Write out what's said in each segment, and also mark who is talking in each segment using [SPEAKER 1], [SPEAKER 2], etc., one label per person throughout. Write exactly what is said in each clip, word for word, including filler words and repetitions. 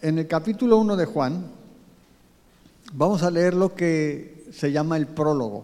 [SPEAKER 1] En el capítulo uno de Juan, vamos a leer lo que se llama el prólogo.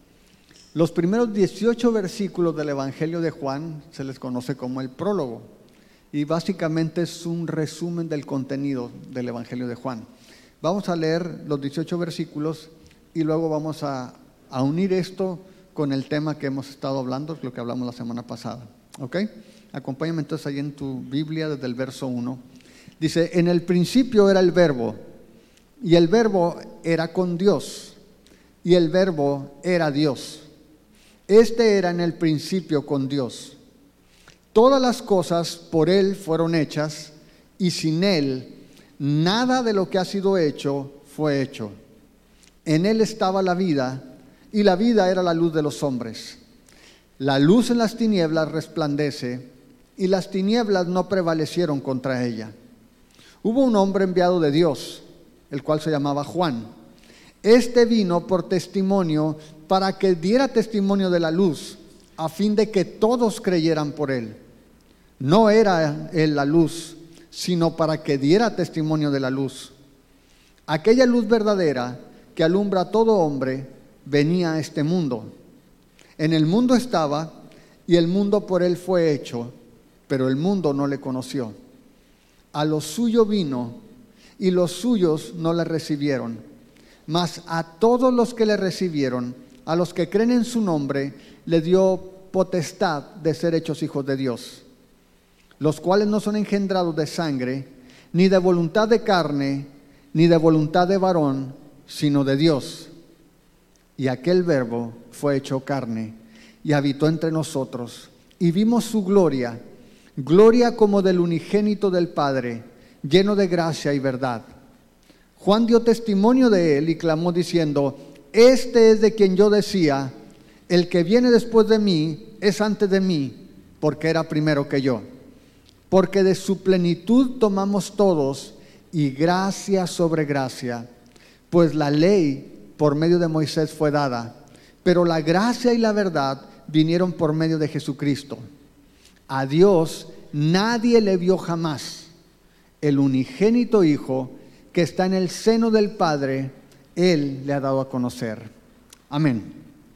[SPEAKER 1] Los primeros dieciocho versículos del Evangelio de Juan se les conoce como el prólogo. Y básicamente es un resumen del contenido del Evangelio de Juan. Vamos a leer los dieciocho versículos y luego vamos a, a unir esto con el tema que hemos estado hablando, lo que hablamos la semana pasada. ¿Ok? Acompáñame entonces ahí en tu Biblia desde el verso uno. Dice, en el principio era el verbo, y el verbo era con Dios, y el verbo era Dios. Este era en el principio con Dios. Todas las cosas por Él fueron hechas, y sin Él nada de lo que ha sido hecho fue hecho. En Él estaba la vida, y la vida era la luz de los hombres. La luz en las tinieblas resplandece, y las tinieblas no prevalecieron contra ella. Hubo un hombre enviado de Dios, el cual se llamaba Juan. Este vino por testimonio para que diera testimonio de la luz, a fin de que todos creyeran por él. No era él la luz, sino para que diera testimonio de la luz. Aquella luz verdadera que alumbra a todo hombre venía a este mundo. En el mundo estaba, y el mundo por él fue hecho, pero el mundo no le conoció. A lo suyo vino, y los suyos no le recibieron. Mas a todos los que le recibieron, a los que creen en su nombre, le dio potestad de ser hechos hijos de Dios, los cuales no son engendrados de sangre, ni de voluntad de carne, ni de voluntad de varón, sino de Dios. Y aquel verbo fue hecho carne, y habitó entre nosotros, y vimos su gloria, gloria como del unigénito del Padre, lleno de gracia y verdad. Juan dio testimonio de él y clamó diciendo, este es de quien yo decía, el que viene después de mí es antes de mí, porque era primero que yo. Porque de su plenitud tomamos todos, y gracia sobre gracia. Pues la ley por medio de Moisés fue dada, pero la gracia y la verdad vinieron por medio de Jesucristo. A Dios nadie le vio jamás. El unigénito Hijo que está en el seno del Padre, Él le ha dado a conocer. Amén.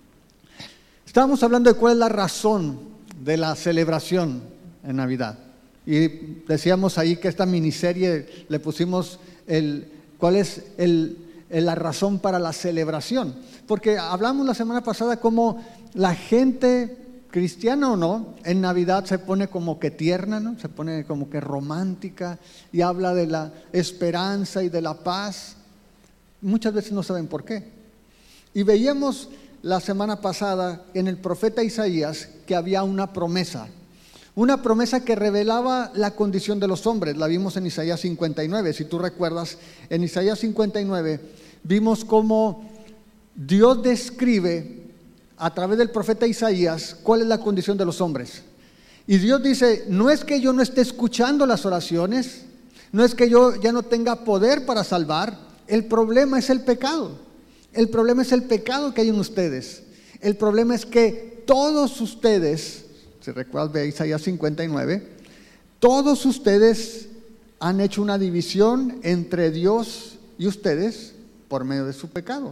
[SPEAKER 1] Estábamos hablando de cuál es la razón de la celebración en Navidad. Y decíamos ahí que esta miniserie le pusimos el, cuál es el, el, la razón para la celebración. Porque hablamos la semana pasada cómo la gente, cristiana o no, en Navidad se pone como que tierna, ¿no? Se pone como que romántica y habla de la esperanza y de la paz. Muchas veces no saben por qué. Y veíamos la semana pasada en el profeta Isaías que había una promesa. Una promesa que revelaba la condición de los hombres. La vimos en Isaías cincuenta y nueve. Si tú recuerdas, en Isaías cincuenta y nueve vimos cómo Dios describe a través del profeta Isaías cuál es la condición de los hombres. Y Dios dice, no es que yo no esté escuchando las oraciones, no es que yo ya no tenga poder para salvar, el problema es el pecado. El problema es el pecado que hay en ustedes. El problema es que todos ustedes, si recuerdas de Isaías cincuenta y nueve, todos ustedes han hecho una división entre Dios y ustedes por medio de su pecado.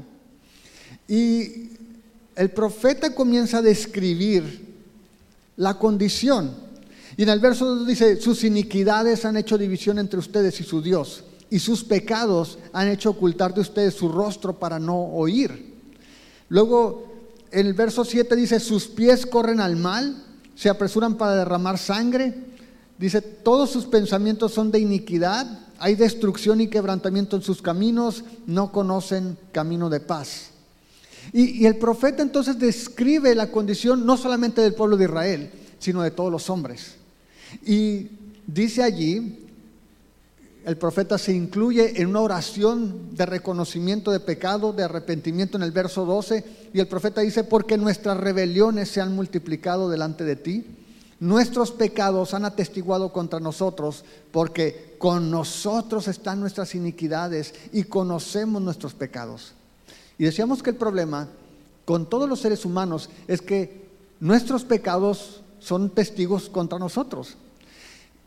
[SPEAKER 1] Y el profeta comienza a describir la condición. Y en el verso dos dice, sus iniquidades han hecho división entre ustedes y su Dios, y sus pecados han hecho ocultar de ustedes su rostro para no oír. Luego, en el verso siete dice, sus pies corren al mal, se apresuran para derramar sangre. Dice, todos sus pensamientos son de iniquidad, hay destrucción y quebrantamiento en sus caminos, no conocen camino de paz. Y, y el profeta entonces describe la condición no solamente del pueblo de Israel, sino de todos los hombres. Y dice allí, el profeta se incluye en una oración de reconocimiento de pecado, de arrepentimiento en el verso doce, y el profeta dice, porque nuestras rebeliones se han multiplicado delante de ti, nuestros pecados han atestiguado contra nosotros, porque con nosotros están nuestras iniquidades y conocemos nuestros pecados. Y decíamos que el problema con todos los seres humanos es que nuestros pecados son testigos contra nosotros.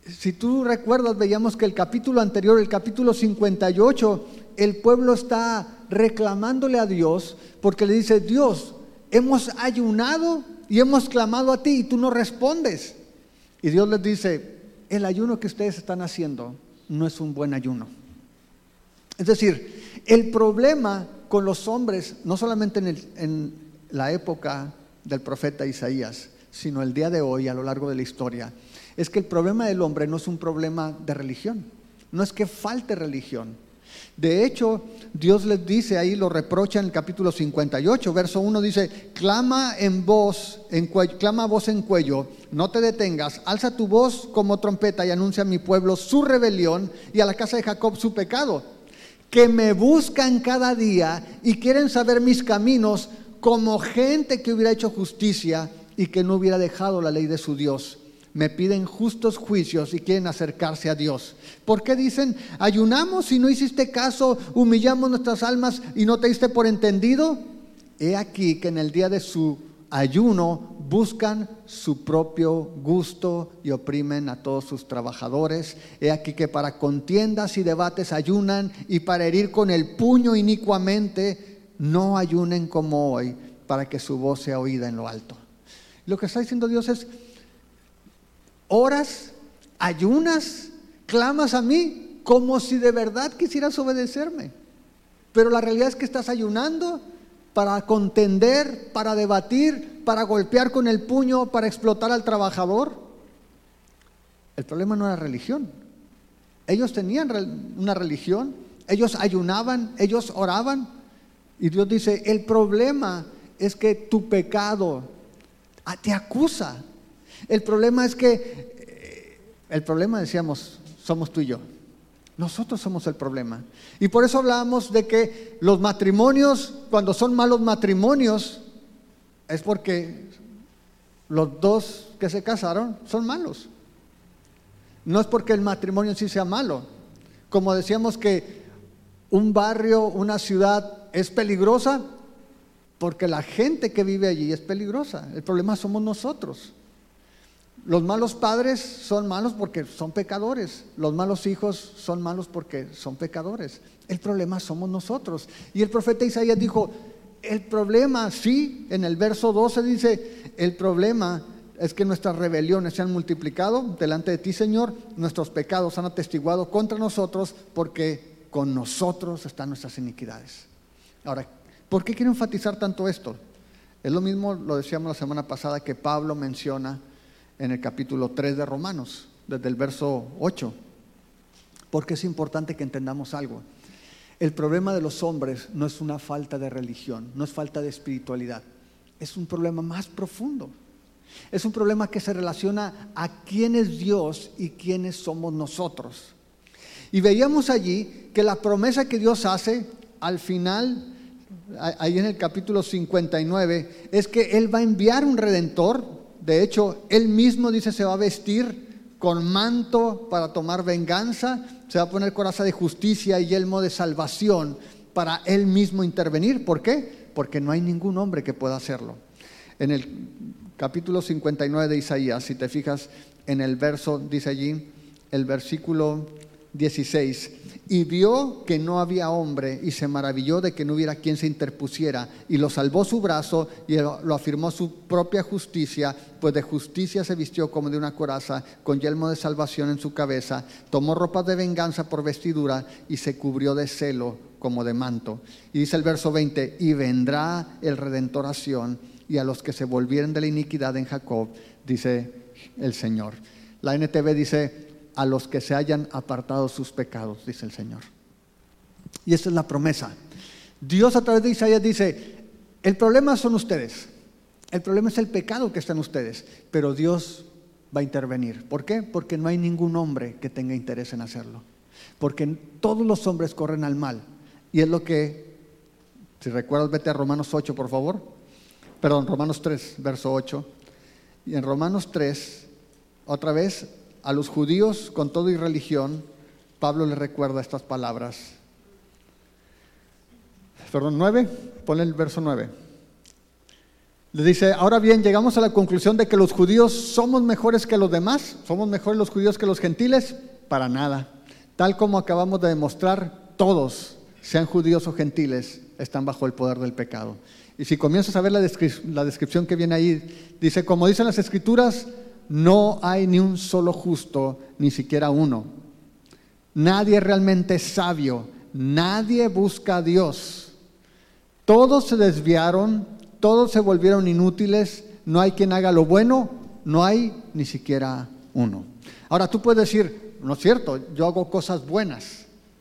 [SPEAKER 1] Si tú recuerdas, veíamos que el capítulo anterior, el capítulo cincuenta y ocho, el pueblo está reclamándole a Dios porque le dice: Dios, hemos ayunado y hemos clamado a ti y tú no respondes. Y Dios les dice: el ayuno que ustedes están haciendo no es un buen ayuno. Es decir, el problema con los hombres, no solamente en, el, en la época del profeta Isaías, sino el día de hoy, a lo largo de la historia, es que el problema del hombre no es un problema de religión, no es que falte religión. De hecho, Dios les dice, ahí lo reprocha en el capítulo cincuenta y ocho, verso uno, dice: clama en voz, en cuello, clama a voz en cuello, no te detengas, alza tu voz como trompeta y anuncia a mi pueblo su rebelión y a la casa de Jacob su pecado, que me buscan cada día y quieren saber mis caminos, como gente que hubiera hecho justicia y que no hubiera dejado la ley de su Dios. Me piden justos juicios y quieren acercarse a Dios. ¿Por qué dicen: ayunamos y no hiciste caso, humillamos nuestras almas y no te diste por entendido? He aquí que en el día de su ayuno buscan su propio gusto y oprimen a todos sus trabajadores. He aquí que para contiendas y debates ayunan, y para herir con el puño inicuamente no ayunen como hoy, para que su voz sea oída en lo alto. Lo que está diciendo Dios es: oras, ayunas, clamas a mí como si de verdad quisieras obedecerme, pero la realidad es que estás ayunando para contender, para debatir, para golpear con el puño, para explotar al trabajador. El problema no era religión. Ellos tenían una religión, ellos ayunaban, ellos oraban, y Dios dice: el problema es que tu pecado te acusa. El problema es que, el problema decíamos, somos tú y yo. Nosotros somos el problema. Y por eso hablábamos de que los matrimonios, cuando son malos matrimonios, es porque los dos que se casaron son malos. No es porque el matrimonio en sí sea malo. Como decíamos que un barrio, una ciudad es peligrosa porque la gente que vive allí es peligrosa. El problema somos nosotros. Los malos padres son malos porque son pecadores. Los malos hijos son malos porque son pecadores. El problema somos nosotros. Y el profeta Isaías dijo: el problema, sí, en el verso doce dice: el problema es que nuestras rebeliones se han multiplicado delante de ti, Señor. Nuestros pecados han atestiguado contra nosotros, porque con nosotros están nuestras iniquidades. Ahora, ¿por qué quiero enfatizar tanto esto? Es lo mismo, lo decíamos la semana pasada, que Pablo menciona en el capítulo tres de Romanos, desde el verso ocho, porque es importante que entendamos algo. El problema de los hombres no es una falta de religión, no es falta de espiritualidad, es un problema más profundo. Es un problema que se relaciona a quién es Dios y quiénes somos nosotros. Y veíamos allí que la promesa que Dios hace al final, ahí en el capítulo cincuenta y nueve, es que Él va a enviar un Redentor. De hecho, Él mismo dice: se va a vestir con manto para tomar venganza, se va a poner coraza de justicia y yelmo de salvación para Él mismo intervenir. ¿Por qué? Porque no hay ningún hombre que pueda hacerlo. En el capítulo cincuenta y nueve de Isaías, si te fijas en el verso, dice allí, el versículo dieciséis: y vio que no había hombre y se maravilló de que no hubiera quien se interpusiera, y lo salvó su brazo y lo afirmó su propia justicia, pues de justicia se vistió como de una coraza, con yelmo de salvación en su cabeza, tomó ropas de venganza por vestidura y se cubrió de celo como de manto. Y dice el verso veinte: y vendrá el Redentor a Sión, y a los que se volvieren de la iniquidad en Jacob, dice el Señor. La N T V dice: a los que se hayan apartado sus pecados, dice el Señor. Y esa es la promesa. Dios a través de Isaías dice: el problema son ustedes, el problema es el pecado que está en ustedes, pero Dios va a intervenir. ¿Por qué? Porque no hay ningún hombre que tenga interés en hacerlo, porque todos los hombres corren al mal. Y es lo que, si recuerdas, vete a Romanos ocho, por favor. Perdón, Romanos tres, verso ocho. Y en Romanos tres, otra vez, a los judíos con todo y religión, Pablo les recuerda estas palabras. Perdón, nueve, ponle el verso nueve. Le dice, ahora bien, llegamos a la conclusión de que los judíos somos mejores que los demás, somos mejores los judíos que los gentiles, para nada. Tal como acabamos de demostrar, todos, sean judíos o gentiles, están bajo el poder del pecado. Y si comienzas a ver la, descri- la descripción que viene ahí, dice, como dicen las Escrituras, no hay ni un solo justo, ni siquiera uno. Nadie realmente es sabio, nadie busca a Dios. Todos se desviaron, todos se volvieron inútiles, no hay quien haga lo bueno, no hay ni siquiera uno. Ahora tú puedes decir, no es cierto, yo hago cosas buenas.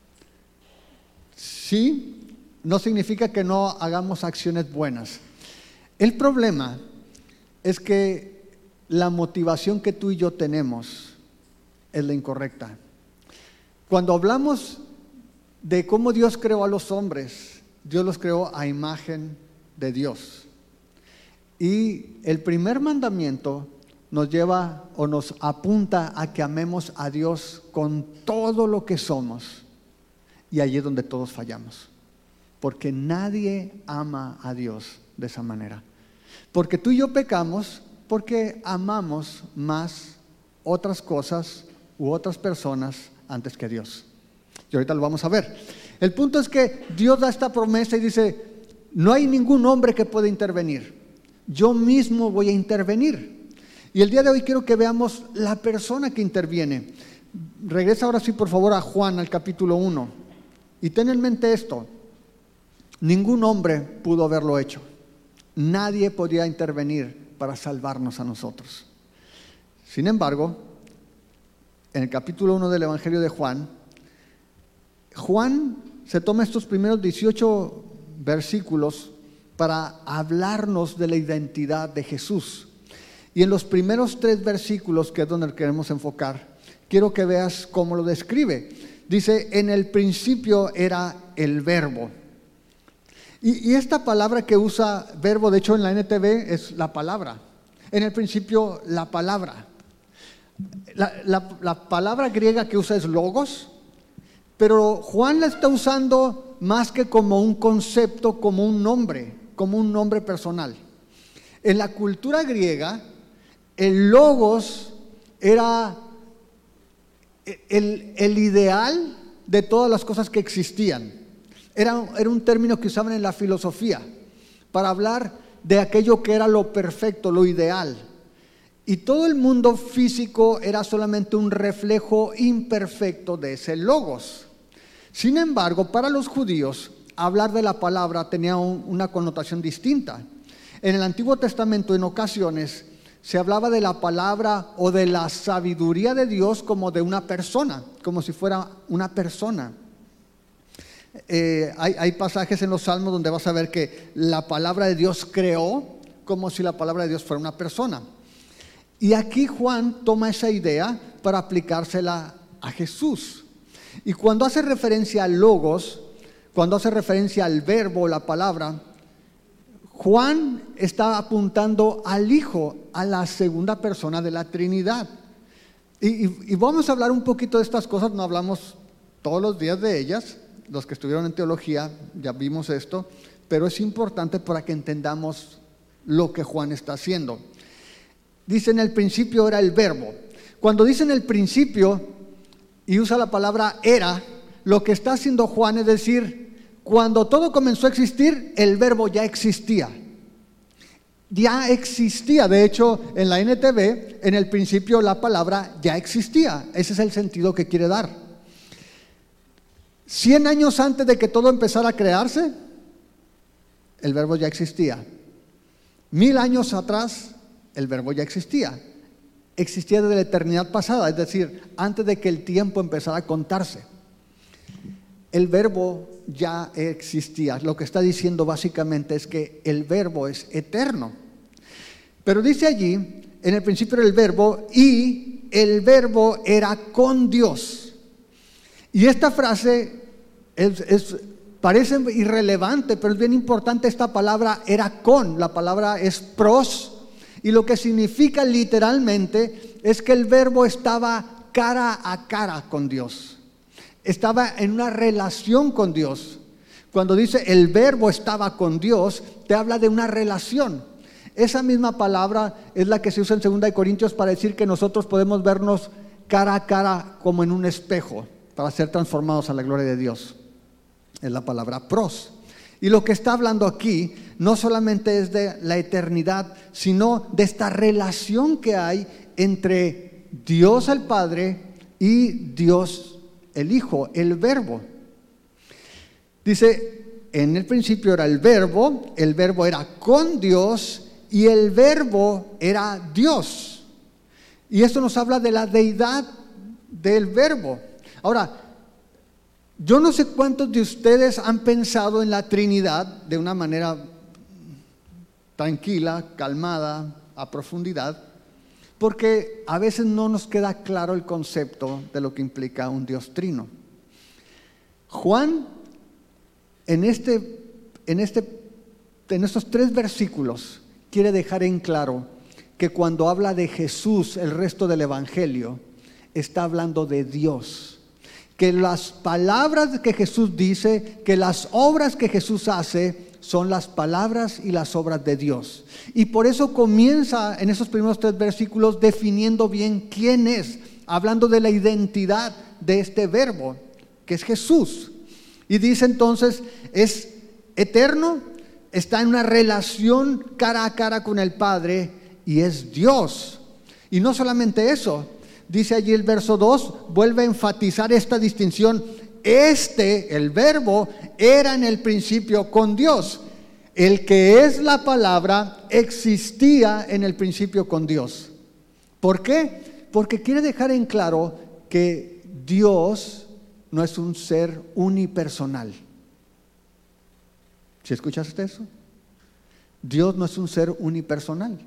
[SPEAKER 1] Sí, no significa que no hagamos acciones buenas. El problema es que la motivación que tú y yo tenemos es la incorrecta. Cuando hablamos de cómo Dios creó a los hombres, Dios los creó a imagen de Dios. Y el primer mandamiento nos lleva o nos apunta a que amemos a Dios con todo lo que somos. Y allí es donde todos fallamos. Porque nadie ama a Dios de esa manera. Porque tú y yo pecamos porque amamos más otras cosas u otras personas antes que Dios. Y ahorita lo vamos a ver. El punto es que Dios da esta promesa y dice, no hay ningún hombre que pueda intervenir. Yo mismo voy a intervenir. Y el día de hoy quiero que veamos la persona que interviene. Regresa ahora sí por favor a Juan, al capítulo uno. Y ten en mente esto. Ningún hombre pudo haberlo hecho. Nadie podía intervenir para salvarnos a nosotros. Sin embargo, en el capítulo uno del Evangelio de Juan, Juan se toma estos primeros dieciocho versículos para hablarnos de la identidad de Jesús. Y en los primeros tres versículos, que es donde queremos enfocar, quiero que veas cómo lo describe. Dice, en el principio era el verbo. Y, y esta palabra que usa verbo, de hecho en la N T V, es la palabra. En el principio, la palabra. La, la, la palabra griega que usa es logos, pero Juan la está usando más que como un concepto, como un nombre, como un nombre personal. En la cultura griega, el logos era el, el ideal de todas las cosas que existían. Era, era un término que usaban en la filosofía para hablar de aquello que era lo perfecto, lo ideal. Y todo el mundo físico era solamente un reflejo imperfecto de ese logos. Sin embargo, para los judíos, hablar de la palabra tenía un, una connotación distinta. En el Antiguo Testamento, en ocasiones, se hablaba de la palabra o de la sabiduría de Dios como de una persona, como si fuera una persona. Eh, hay, hay pasajes en los Salmos donde vas a ver que la palabra de Dios creó como si la palabra de Dios fuera una persona. Y aquí Juan toma esa idea para aplicársela a Jesús. Y cuando hace referencia al logos, cuando hace referencia al verbo, la palabra, Juan está apuntando al Hijo, a la segunda persona de la Trinidad. Y, y, y vamos a hablar un poquito de estas cosas, no hablamos todos los días de ellas, los que estuvieron en teología ya vimos esto, pero es importante para que entendamos lo que Juan está haciendo. Dice, en el principio era el verbo. Cuando dice en el principio y usa la palabra era, lo que está haciendo Juan es decir, cuando todo comenzó a existir, el verbo ya existía. Ya existía. De hecho, en la N T V, en el principio la palabra ya existía. Ese es el sentido que quiere dar. Cien años antes de que todo empezara a crearse, el verbo ya existía. Mil años atrás, el verbo ya existía. Existía desde la eternidad pasada, es decir, antes de que el tiempo empezara a contarse. El verbo ya existía. Lo que está diciendo básicamente es que el verbo es eterno. Pero dice allí, en el principio era el verbo y el verbo era con Dios. Y esta frase es, es, parece irrelevante, pero es bien importante. Esta palabra era con, la palabra es pros. Y lo que significa literalmente es que el verbo estaba cara a cara con Dios. Estaba en una relación con Dios. Cuando dice el verbo estaba con Dios, te habla de una relación. Esa misma palabra es la que se usa en segunda de Corintios para decir que nosotros podemos vernos cara a cara como en un espejo para ser transformados a la gloria de Dios. Es la palabra pros. Y lo que está hablando aquí no solamente es de la eternidad, sino de esta relación que hay entre Dios el Padre y Dios el Hijo, el Verbo. Dice, en el principio era el Verbo, el Verbo era con Dios y el Verbo era Dios. Y esto nos habla de la deidad del Verbo. Ahora, yo no sé cuántos de ustedes han pensado en la Trinidad de una manera tranquila, calmada, a profundidad, porque a veces no nos queda claro el concepto de lo que implica un Dios trino. Juan, en, este, en, este, en estos tres versículos, quiere dejar en claro que cuando habla de Jesús, el resto del Evangelio, está hablando de Dios. Que las palabras que Jesús dice, que las obras que Jesús hace, son las palabras y las obras de Dios. Y por eso comienza en esos primeros tres versículos definiendo bien quién es, hablando de la identidad de este Verbo, que es Jesús. Y dice entonces, es eterno, está en una relación cara a cara con el Padre y es Dios. Y no solamente eso, dice allí el verso dos, vuelve a enfatizar esta distinción. Este, el Verbo, era en el principio con Dios. El que es la palabra existía en el principio con Dios. ¿Por qué? Porque quiere dejar en claro que Dios no es un ser unipersonal. ¿Sí escuchaste eso? Dios no es un ser unipersonal.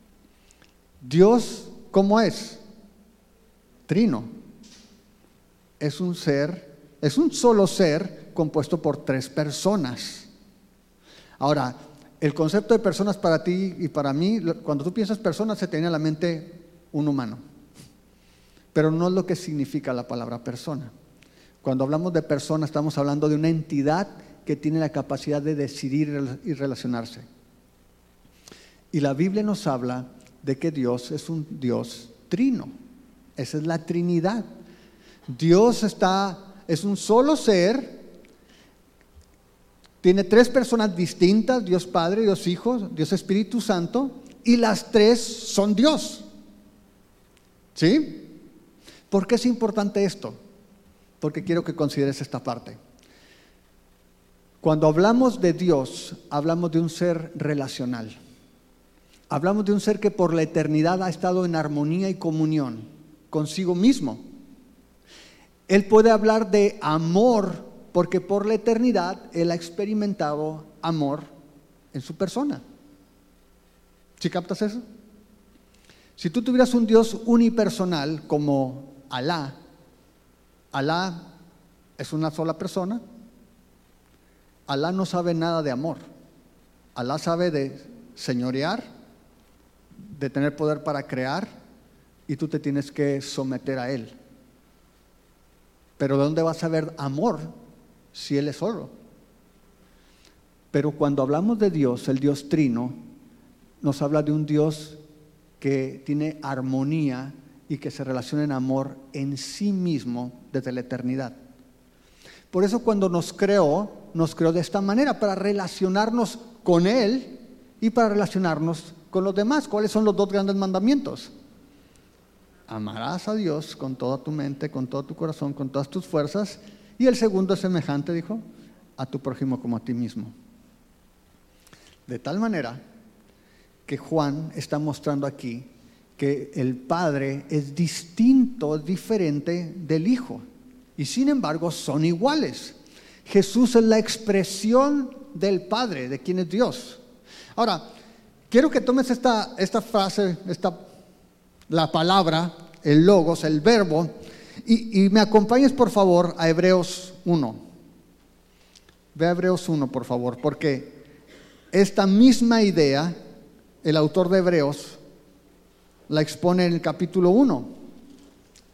[SPEAKER 1] Dios, ¿cómo es? Trino. Es un ser, es un solo ser compuesto por tres personas. Ahora, el concepto de personas para ti y para mí, cuando tú piensas personas, se te viene a la mente un humano. Pero no es lo que significa la palabra persona. Cuando hablamos de persona, estamos hablando de una entidad que tiene la capacidad de decidir y relacionarse. Y la Biblia nos habla de que Dios es un Dios trino. Esa es la Trinidad. Dios está, es un solo ser, tiene tres personas distintas, Dios Padre, Dios Hijo, Dios Espíritu Santo, y las tres son Dios. ¿Sí? ¿Por qué es importante esto? Porque quiero que consideres esta parte. Cuando hablamos de Dios, hablamos de un ser relacional. Hablamos de un ser que por la eternidad ha estado en armonía y comunión consigo mismo. Él puede hablar de amor porque por la eternidad Él ha experimentado amor en su persona. ¿Sí captas eso? Si tú tuvieras un Dios unipersonal como Alá, Alá es una sola persona, Alá no sabe nada de amor. Alá sabe de señorear, de tener poder para crear, y tú te tienes que someter a Él. Pero ¿de dónde vas a ver amor si Él es solo? Pero cuando hablamos de Dios, el Dios trino, nos habla de un Dios que tiene armonía y que se relaciona en amor en sí mismo desde la eternidad. Por eso cuando nos creó, nos creó de esta manera, para relacionarnos con Él y para relacionarnos con los demás. ¿Cuáles son los dos grandes mandamientos? Amarás a Dios con toda tu mente, con todo tu corazón, con todas tus fuerzas. Y el segundo es semejante, dijo, a tu prójimo como a ti mismo. De tal manera que Juan está mostrando aquí que el Padre es distinto, diferente del Hijo. Y sin embargo son iguales. Jesús es la expresión del Padre, de quien es Dios. Ahora, quiero que tomes esta, esta frase, esta, la palabra, el logos, el verbo, y, y me acompañes por favor a Hebreos uno. Ve a Hebreos uno, por favor, porque esta misma idea, el autor de Hebreos la expone en el capítulo uno.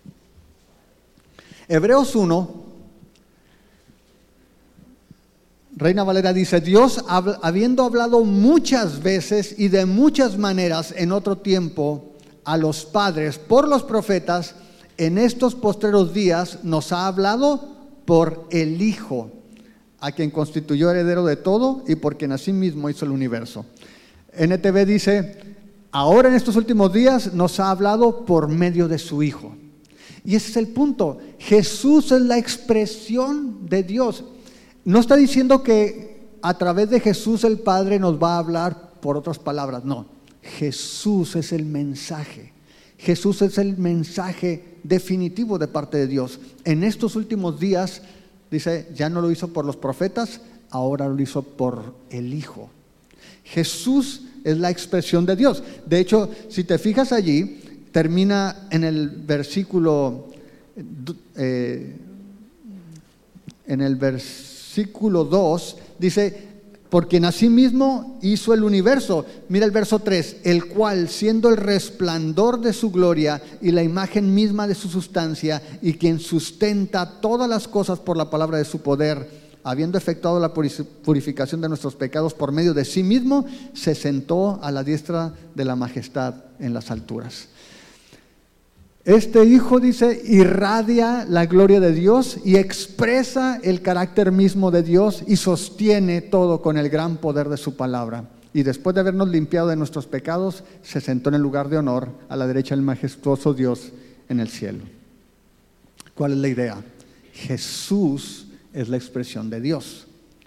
[SPEAKER 1] Hebreos uno Reina Valera dice: Dios, habiendo hablado muchas veces y de muchas maneras en otro tiempo a los padres por los profetas, en estos postreros días nos ha hablado por el Hijo, a quien constituyó heredero de todo y por quien asimismo hizo el universo. N T V dice: ahora en estos últimos días nos ha hablado por medio de su Hijo. Y ese es el punto. Jesús es la expresión de Dios. No está diciendo que a través de Jesús el Padre nos va a hablar por otras palabras. No, Jesús es el mensaje. Jesús es el mensaje definitivo de parte de Dios. En estos últimos días, dice, ya no lo hizo por los profetas, ahora lo hizo por el Hijo. Jesús es la expresión de Dios. De hecho, si te fijas allí, termina en el versículo eh, en el versículo dos, dice: por quien asimismo hizo el universo. Mira el verso tres: el cual, siendo el resplandor de su gloria y la imagen misma de su sustancia, y quien sustenta todas las cosas por la palabra de su poder, habiendo efectuado la purificación de nuestros pecados por medio de sí mismo, se sentó a la diestra de la majestad en las alturas. Este Hijo, dice, irradia la gloria de Dios y expresa el carácter mismo de Dios y sostiene todo con el gran poder de su palabra. Y después de habernos limpiado de nuestros pecados, se sentó en el lugar de honor a la derecha del majestuoso Dios en el cielo. ¿Cuál es la idea? Jesús es la expresión de Dios,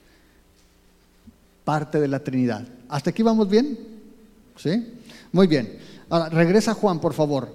[SPEAKER 1] parte de la Trinidad. ¿Hasta aquí vamos bien? ¿Sí? Muy bien. Ahora, regresa Juan, por favor.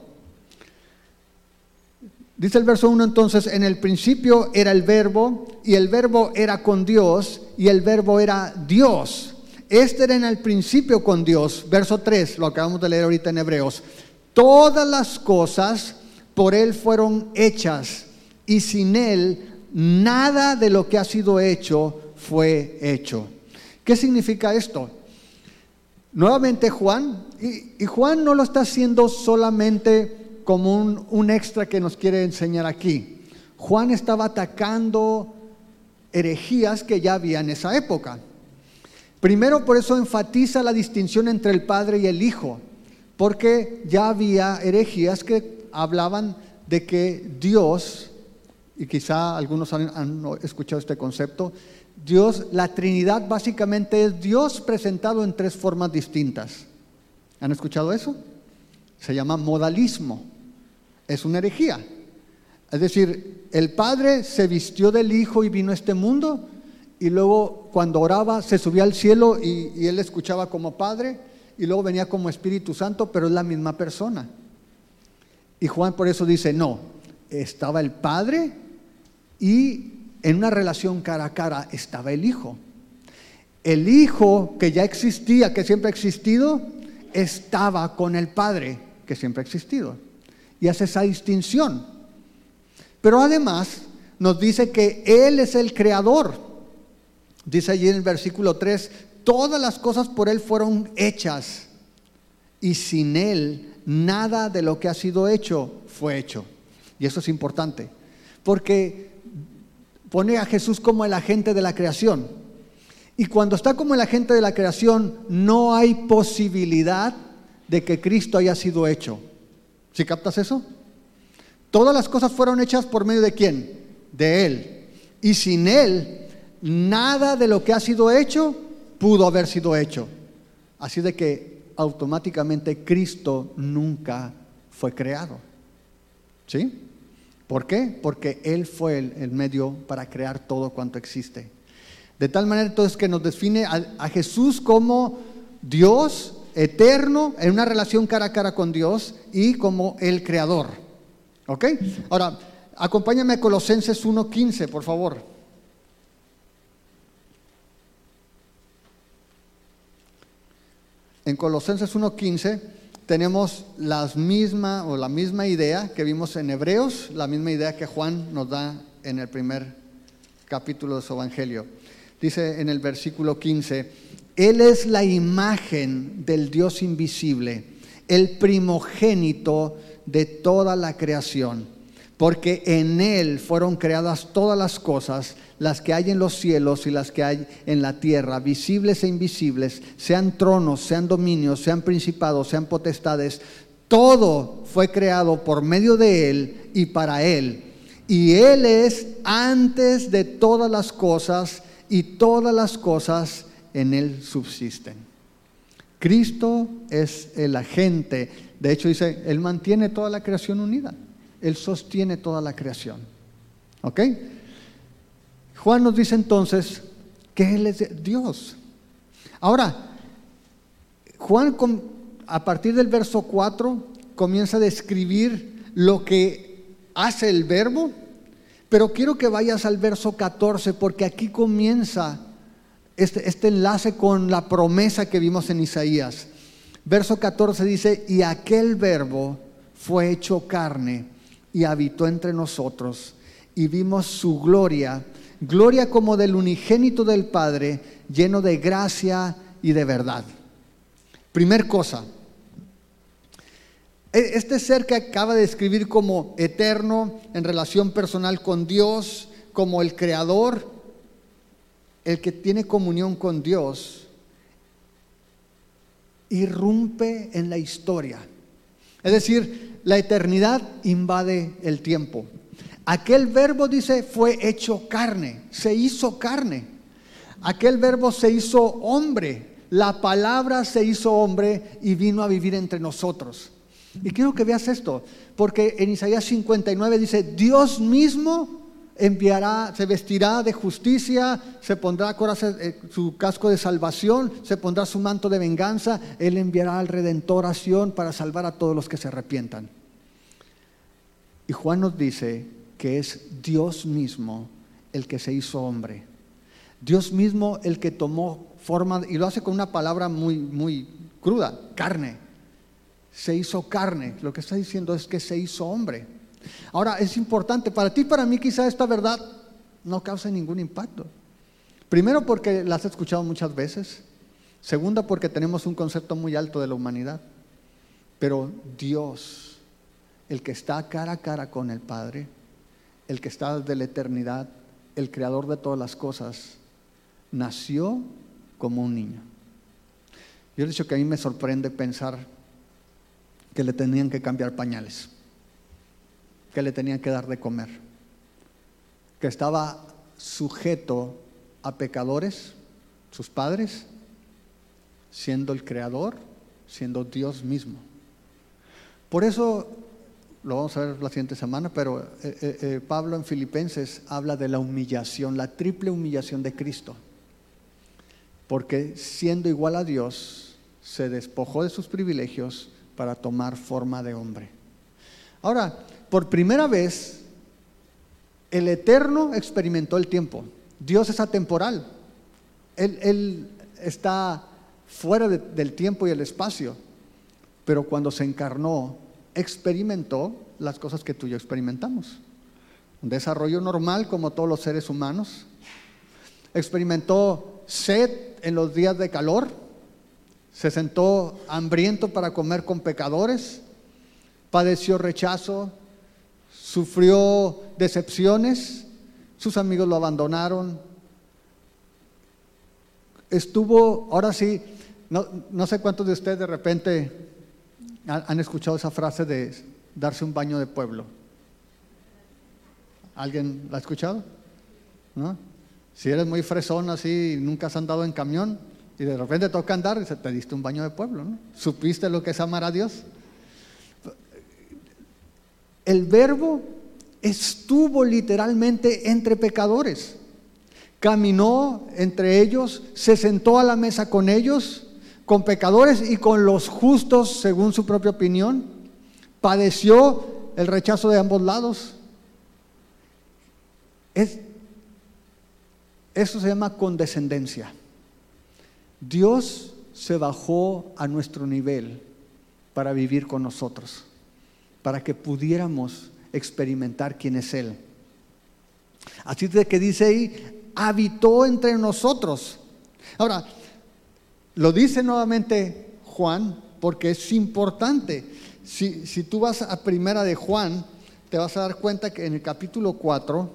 [SPEAKER 1] Dice el verso uno entonces: en el principio era el Verbo, y el Verbo era con Dios, y el Verbo era Dios. Este era en el principio con Dios. Verso tres, lo acabamos de leer ahorita en Hebreos. Todas las cosas por Él fueron hechas, y sin Él nada de lo que ha sido hecho fue hecho. ¿Qué significa esto? Nuevamente Juan, y, y Juan no lo está haciendo solamente como un, un extra que nos quiere enseñar aquí. Juan estaba atacando herejías que ya había en esa época. Primero, por eso enfatiza la distinción entre el Padre y el Hijo, porque ya había herejías que hablaban de que Dios, y quizá algunos han, han escuchado este concepto, Dios, la Trinidad básicamente es Dios presentado en tres formas distintas. ¿Han escuchado eso? Se llama modalismo. Es una herejía. Es decir, el Padre se vistió del Hijo y vino a este mundo, y luego cuando oraba se subía al cielo y, y Él escuchaba como Padre, y luego venía como Espíritu Santo, pero es la misma persona. Y Juan por eso dice: no, estaba el Padre y en una relación cara a cara estaba el Hijo. El Hijo que ya existía, que siempre ha existido, estaba con el Padre que siempre ha existido. Y hace esa distinción. Pero además nos dice que Él es el creador. Dice allí en el versículo tres: todas las cosas por Él fueron hechas, y sin Él nada de lo que ha sido hecho fue hecho. Y eso es importante, porque pone a Jesús como el agente de la creación. Y cuando está como el agente de la creación, no hay posibilidad de que Cristo haya sido hecho. ¿Sí captas eso? Todas las cosas fueron hechas por medio de ¿quién? De Él. Y sin Él, nada de lo que ha sido hecho pudo haber sido hecho. Así de que automáticamente Cristo nunca fue creado. ¿Sí? ¿Por qué? Porque Él fue el, el medio para crear todo cuanto existe. De tal manera entonces que nos define a, a Jesús como Dios eterno, en una relación cara a cara con Dios, y como el creador. ¿Ok? Ahora, acompáñame a Colosenses uno quince, por favor. En Colosenses uno quince tenemos las misma, o la misma idea que vimos en Hebreos, la misma idea que Juan nos da en el primer capítulo de su Evangelio. Dice en el versículo quince: Él es la imagen del Dios invisible, el primogénito de toda la creación, porque en Él fueron creadas todas las cosas, las que hay en los cielos y las que hay en la tierra, visibles e invisibles, sean tronos, sean dominios, sean principados, sean potestades. Todo fue creado por medio de Él y para Él. Y Él es antes de todas las cosas, y todas las cosas en Él subsisten. Cristo es el agente. De hecho dice, Él mantiene toda la creación unida. Él sostiene toda la creación. ¿Ok? Juan nos dice entonces que Él es Dios. Ahora, Juan a partir del verso cuatro comienza a describir lo que hace el verbo, pero quiero que vayas al verso catorce porque aquí comienza este, este enlace con la promesa que vimos en Isaías. Verso catorce dice, y aquel verbo fue hecho carne y habitó entre nosotros, y vimos su gloria, gloria como del unigénito del Padre, lleno de gracia y de verdad. Primer cosa, este ser que acaba de describir como eterno, en relación personal con Dios, como el creador, el que tiene comunión con Dios, irrumpe en la historia. Es decir, la eternidad invade el tiempo. Aquel verbo, dice, fue hecho carne, se hizo carne. Aquel verbo se hizo hombre, la palabra se hizo hombre y vino a vivir entre nosotros. Y quiero que veas esto, porque en Isaías cincuenta y nueve dice, Dios mismo enviará, se vestirá de justicia, se pondrá su casco de salvación, se pondrá su manto de venganza, Él enviará al Redentor a Sión para salvar a todos los que se arrepientan. Y Juan nos dice que es Dios mismo el que se hizo hombre. Dios mismo el que tomó forma, y lo hace con una palabra muy, muy cruda, carne. Se hizo carne. Lo que está diciendo es que se hizo hombre. Ahora, es importante, para ti y para mí quizá esta verdad no cause ningún impacto. Primero porque la has escuchado muchas veces. Segunda porque tenemos un concepto muy alto de la humanidad. Pero Dios, el que está cara a cara con el Padre, el que está desde la eternidad, el creador de todas las cosas, nació como un niño. Yo he dicho que a mí me sorprende pensar que le tenían que cambiar pañales, que le tenían que dar de comer, que estaba sujeto a pecadores, sus padres, siendo el creador, siendo Dios mismo. Por eso, lo vamos a ver la siguiente semana, pero eh, eh, eh, Pablo en Filipenses habla de la humillación, la triple humillación de Cristo, porque siendo igual a Dios, se despojó de sus privilegios para tomar forma de hombre. Ahora, por primera vez, el Eterno experimentó el tiempo. Dios es atemporal. Él, él está fuera de, del tiempo y el espacio. Pero cuando se encarnó, experimentó las cosas que tú y yo experimentamos. Un desarrollo normal como todos los seres humanos. Experimentó sed en los días de calor. Se sentó hambriento para comer con pecadores. Padeció rechazo. Sufrió decepciones. Sus amigos lo abandonaron. Estuvo, ahora sí, no, no sé cuántos de ustedes de repente han escuchado esa frase de darse un baño de pueblo. ¿Alguien la ha escuchado? ¿No? Si eres muy fresón así y nunca has andado en camión y de repente toca andar y te diste un baño de pueblo, ¿no? ¿Supiste lo que es amar a Dios? El Verbo estuvo literalmente entre pecadores. Caminó entre ellos, se sentó a la mesa con ellos, con pecadores y con los justos según su propia opinión. Padeció el rechazo de ambos lados. Es, eso se llama condescendencia. Dios se bajó a nuestro nivel para vivir con nosotros, para que pudiéramos experimentar quién es Él. Así de que dice ahí, habitó entre nosotros. Ahora, lo dice nuevamente Juan porque es importante. Si, si tú vas a primera de Juan, te vas a dar cuenta que en el capítulo cuatro,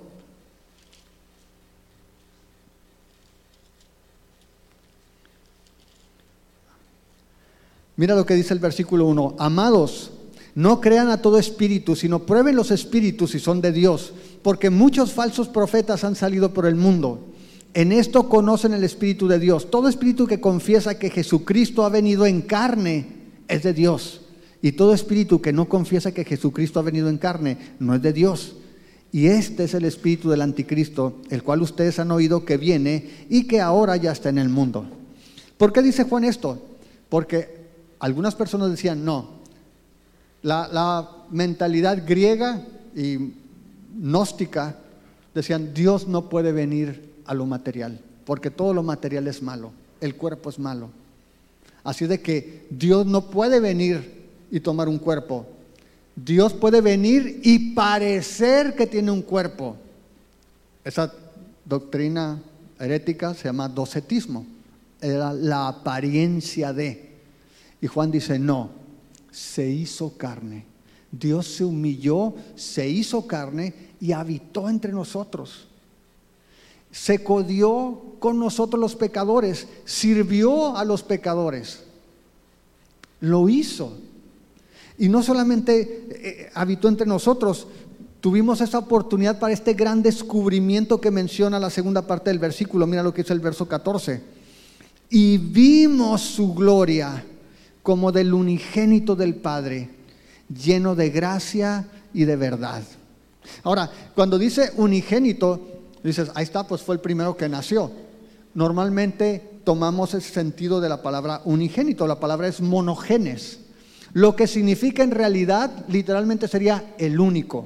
[SPEAKER 1] mira lo que dice el versículo uno: amados, no crean a todo espíritu, sino prueben los espíritus si son de Dios, porque muchos falsos profetas han salido por el mundo. En esto conocen el Espíritu de Dios. Todo espíritu que confiesa que Jesucristo ha venido en carne es de Dios. Y todo espíritu que no confiesa que Jesucristo ha venido en carne no es de Dios. Y este es el espíritu del anticristo, el cual ustedes han oído que viene y que ahora ya está en el mundo. ¿Por qué dice Juan esto? Porque algunas personas decían, no, la, la mentalidad griega y gnóstica decían, Dios no puede venir a lo material, porque todo lo material es malo, el cuerpo es malo. Así de que Dios no puede venir y tomar un cuerpo. Dios puede venir y parecer que tiene un cuerpo. Esa doctrina herética se llama docetismo, era la apariencia de. Y Juan dice, no, se hizo carne. Dios se humilló, se hizo carne y habitó entre nosotros. Se codió con nosotros los pecadores, sirvió a los pecadores, lo hizo. Y no solamente eh, habitó entre nosotros, tuvimos esa oportunidad para este gran descubrimiento que menciona la segunda parte del versículo. Mira lo que dice el verso catorce. Y vimos su gloria como del unigénito del Padre, lleno de gracia y de verdad. Ahora, cuando dice unigénito, dices, ahí está, pues fue el primero que nació. Normalmente tomamos el sentido de la palabra unigénito, la palabra es monogenes, lo que significa en realidad, literalmente sería el único.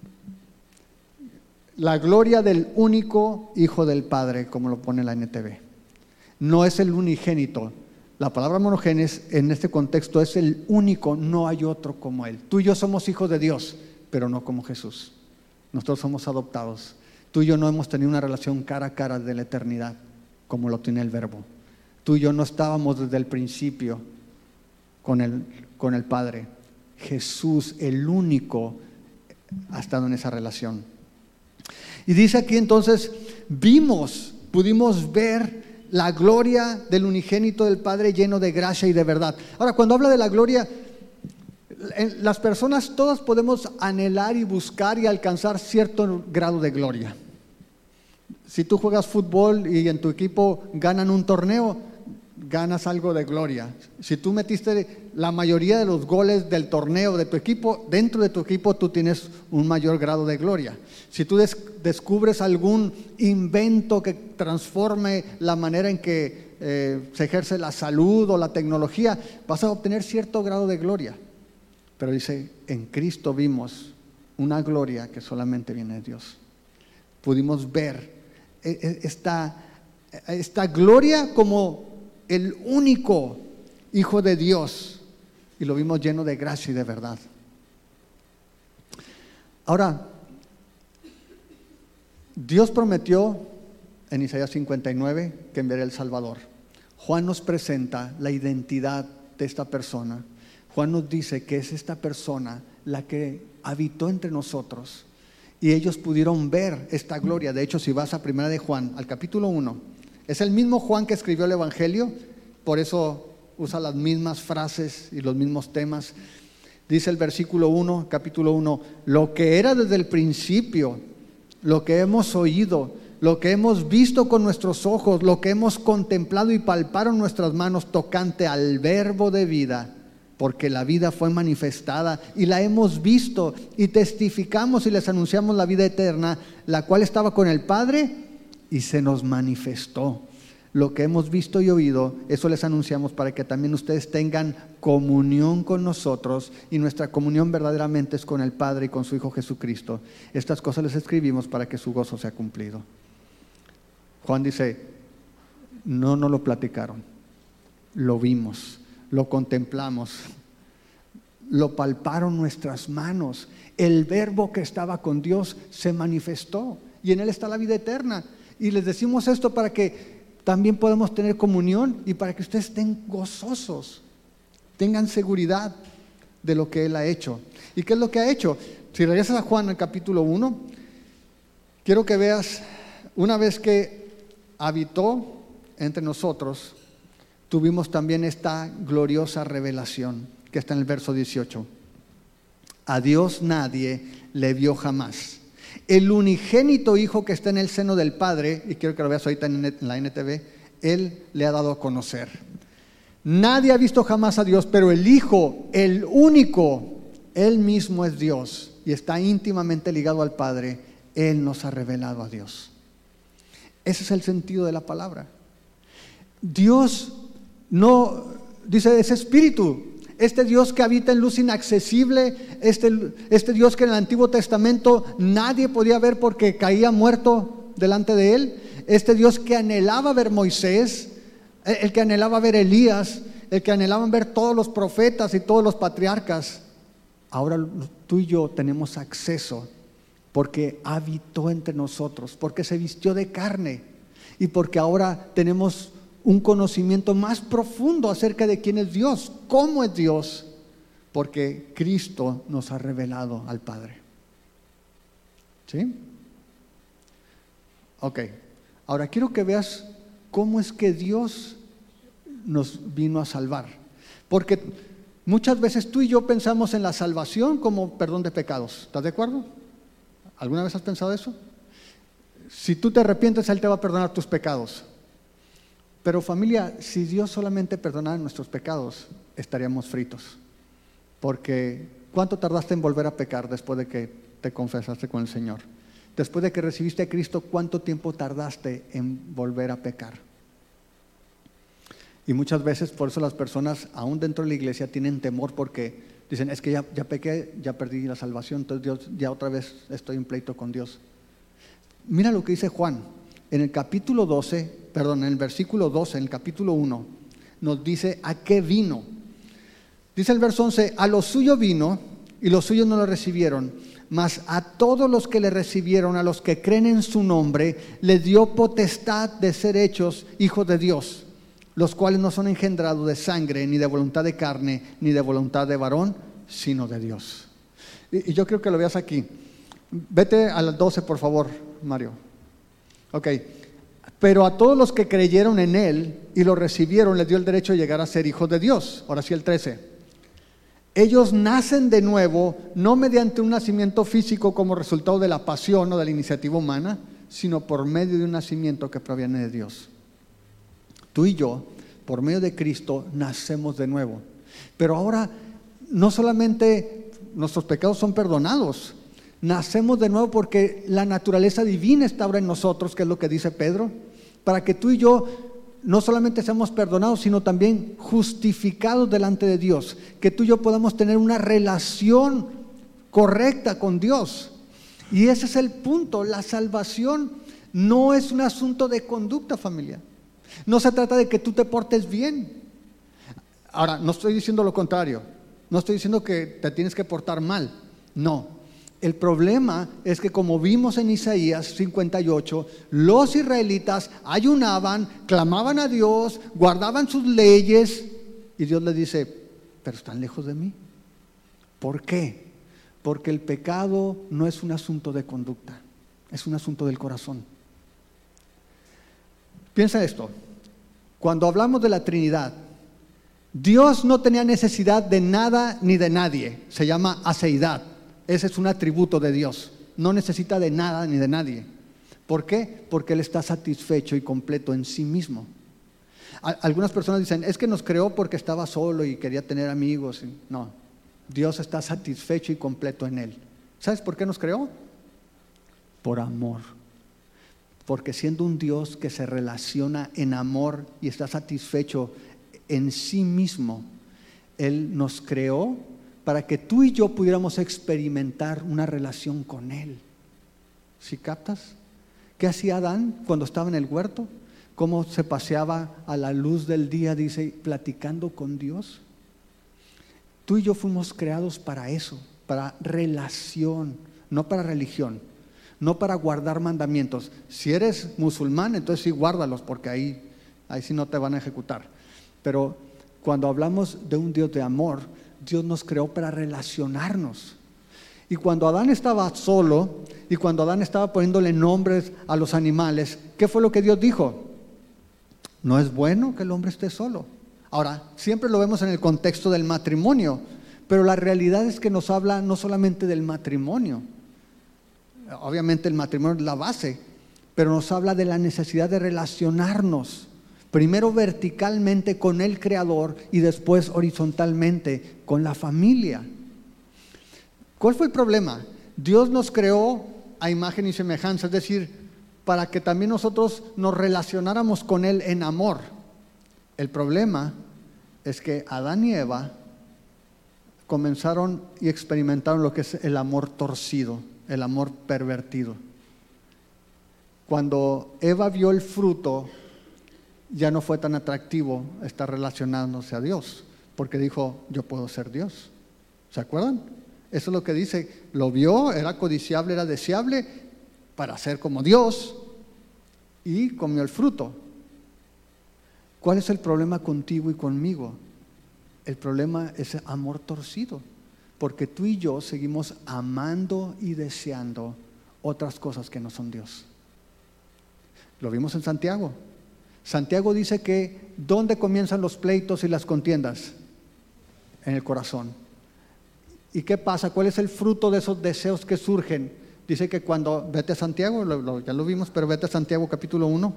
[SPEAKER 1] La gloria del único Hijo del Padre, como lo pone la N T V. No es el unigénito. La palabra monogenes en este contexto es el único, no hay otro como Él. Tú y yo somos hijos de Dios, pero no como Jesús. Nosotros somos adoptados. Tú y yo no hemos tenido una relación cara a cara de la eternidad, como lo tiene el Verbo. Tú y yo no estábamos desde el principio con el, con el Padre. Jesús, el único, ha estado en esa relación. Y dice aquí entonces, vimos, pudimos ver la gloria del unigénito del Padre lleno de gracia y de verdad. Ahora, cuando habla de la gloria, las personas todas podemos anhelar y buscar y alcanzar cierto grado de gloria. Si tú juegas fútbol y en tu equipo ganan un torneo, ganas algo de gloria. Si tú metiste la mayoría de los goles del torneo de tu equipo, dentro de tu equipo tú tienes un mayor grado de gloria. Si tú des- descubres algún invento que transforme la manera en que eh, se ejerce la salud o la tecnología, vas a obtener cierto grado de gloria. Pero dice, en Cristo vimos una gloria que solamente viene de Dios. Pudimos ver esta, esta gloria como el único Hijo de Dios, y lo vimos lleno de gracia y de verdad. Ahora, Dios prometió en Isaías cincuenta y nueve que enviaría el Salvador. Juan nos presenta la identidad de esta persona. Juan nos dice que es esta persona la que habitó entre nosotros y ellos pudieron ver esta gloria. De hecho, si vas a primera de Juan, al capítulo uno, es el mismo Juan que escribió el Evangelio, por eso usa las mismas frases y los mismos temas. Dice el versículo uno, capítulo uno, lo que era desde el principio, lo que hemos oído, lo que hemos visto con nuestros ojos, lo que hemos contemplado y palparon nuestras manos tocante al Verbo de vida, porque la vida fue manifestada y la hemos visto y testificamos y les anunciamos la vida eterna, la cual estaba con el Padre y se nos manifestó. Lo que hemos visto y oído, eso les anunciamos para que también ustedes tengan comunión con nosotros, y nuestra comunión verdaderamente es con el Padre y con su Hijo Jesucristo. Estas cosas les escribimos para que su gozo sea cumplido. Juan dice, no nos lo platicaron, lo vimos, lo contemplamos, lo palparon nuestras manos. El Verbo que estaba con Dios se manifestó y en Él está la vida eterna. Y les decimos esto para que también podamos tener comunión y para que ustedes estén gozosos, tengan seguridad. de lo que Él ha hecho. ¿Y qué es lo que ha hecho? Si regresas a Juan, al capítulo uno, quiero que veas, una vez que habitó entre nosotros, tuvimos también esta gloriosa revelación que está en el verso dieciocho. A Dios nadie le vio jamás. El unigénito Hijo que está en el seno del Padre, y quiero que lo veas ahorita en la N T V, Él le ha dado a conocer. Nadie ha visto jamás a Dios, pero el Hijo, el único, Él mismo es Dios y está íntimamente ligado al Padre. Él nos ha revelado a Dios. Ese es el sentido de la palabra. Dios no, dice, es espíritu. Este Dios que habita en luz inaccesible, este, este Dios que en el Antiguo Testamento nadie podía ver porque caía muerto delante de Él. Este Dios que anhelaba ver Moisés, el que anhelaba ver Elías, el que anhelaba ver todos los profetas y todos los patriarcas. Ahora tú y yo tenemos acceso porque habitó entre nosotros, porque se vistió de carne y porque ahora tenemos un conocimiento más profundo acerca de quién es Dios, cómo es Dios, porque Cristo nos ha revelado al Padre. ¿Sí? Ok, ahora quiero que veas cómo es que Dios nos vino a salvar, porque muchas veces tú y yo pensamos en la salvación como perdón de pecados. ¿Estás de acuerdo? ¿Alguna vez has pensado eso? Si tú te arrepientes, Él te va a perdonar tus pecados. Pero familia, si Dios solamente perdonara nuestros pecados, estaríamos fritos. Porque ¿cuánto tardaste en volver a pecar después de que te confesaste con el Señor? Después de que recibiste a Cristo, ¿cuánto tiempo tardaste en volver a pecar? Y muchas veces por eso las personas, aún dentro de la iglesia, tienen temor porque dicen, es que ya, ya pequé, ya perdí la salvación, entonces Dios, ya otra vez estoy en pleito con Dios. Mira lo que dice Juan, en el capítulo doce, perdón, en el versículo doce, en el capítulo uno, nos dice a qué vino. Dice el verso once, a lo suyo vino y los suyos no lo recibieron, mas a todos los que le recibieron, a los que creen en su nombre, les dio potestad de ser hechos hijos de Dios, los cuales no son engendrados de sangre, ni de voluntad de carne, ni de voluntad de varón, sino de Dios. Y, y yo creo que lo veas aquí. Vete al doce, por favor, Mario. Ok. Pero a todos los que creyeron en Él y lo recibieron, les dio el derecho de llegar a ser hijos de Dios. Ahora sí el trece. Ellos nacen de nuevo, no mediante un nacimiento físico como resultado de la pasión o de la iniciativa humana, sino por medio de un nacimiento que proviene de Dios. Tú y yo, por medio de Cristo, nacemos de nuevo. Pero ahora, no solamente nuestros pecados son perdonados, nacemos de nuevo porque la naturaleza divina está ahora en nosotros, que es lo que dice Pedro, para que tú y yo no solamente seamos perdonados, sino también justificados delante de Dios, que tú y yo podamos tener una relación correcta con Dios. Y ese es el punto. La salvación no es un asunto de conducta, familia. No se trata de que tú te portes bien. Ahora, no estoy diciendo lo contrario. No estoy diciendo que te tienes que portar mal. No. El problema es que, como vimos en Isaías cincuenta y ocho, los israelitas ayunaban, clamaban a Dios, guardaban sus leyes, y Dios les dice, pero están lejos de mí. ¿Por qué? Porque el pecado no es un asunto de conducta, es un asunto del corazón. Piensa esto, cuando hablamos de la Trinidad, Dios no tenía necesidad de nada ni de nadie, se llama aseidad. Ese es un atributo de Dios. No necesita de nada ni de nadie. ¿Por qué? Porque Él está satisfecho y completo en sí mismo. Algunas personas dicen, es que nos creó porque estaba solo y quería tener amigos. No, Dios está satisfecho y completo en Él. ¿Sabes por qué nos creó? Por amor. Porque siendo un Dios que se relaciona en amor y está satisfecho en sí mismo, Él nos creó para que tú y yo pudiéramos experimentar una relación con Él. ¿Sí captas? ¿Qué hacía Adán cuando estaba en el huerto? ¿Cómo se paseaba a la luz del día, dice, platicando con Dios? Tú y yo fuimos creados para eso, para relación, no para religión, no para guardar mandamientos. Si eres musulmán, entonces sí guárdalos, porque ahí, ahí sí no te van a ejecutar. Pero cuando hablamos de un Dios de amor, Dios nos creó para relacionarnos. Y cuando Adán estaba solo, y cuando Adán estaba poniéndole nombres a los animales, ¿qué fue lo que Dios dijo? No es bueno que el hombre esté solo. Ahora, siempre lo vemos en el contexto del matrimonio, pero la realidad es que nos habla no solamente del matrimonio. Obviamente el matrimonio es la base, pero nos habla de la necesidad de relacionarnos, primero verticalmente con el Creador y después horizontalmente con la familia. ¿Cuál fue el problema? Dios nos creó a imagen y semejanza, es decir, para que también nosotros nos relacionáramos con Él en amor. El problema es que Adán y Eva comenzaron y experimentaron lo que es el amor torcido, el amor pervertido. Cuando Eva vio el fruto, ya no fue tan atractivo estar relacionándose a Dios, porque dijo, yo puedo ser Dios. ¿Se acuerdan? Eso es lo que dice, lo vio, era codiciable, era deseable para ser como Dios y comió el fruto. ¿Cuál es el problema contigo y conmigo? El problema es el amor torcido, porque tú y yo seguimos amando y deseando otras cosas que no son Dios. Lo vimos en Santiago. Santiago dice que ¿dónde comienzan los pleitos y las contiendas? En el corazón. ¿Y qué pasa? ¿Cuál es el fruto de esos deseos que surgen? Dice que cuando, vete a Santiago, lo, lo, ya lo vimos, pero vete a Santiago capítulo uno.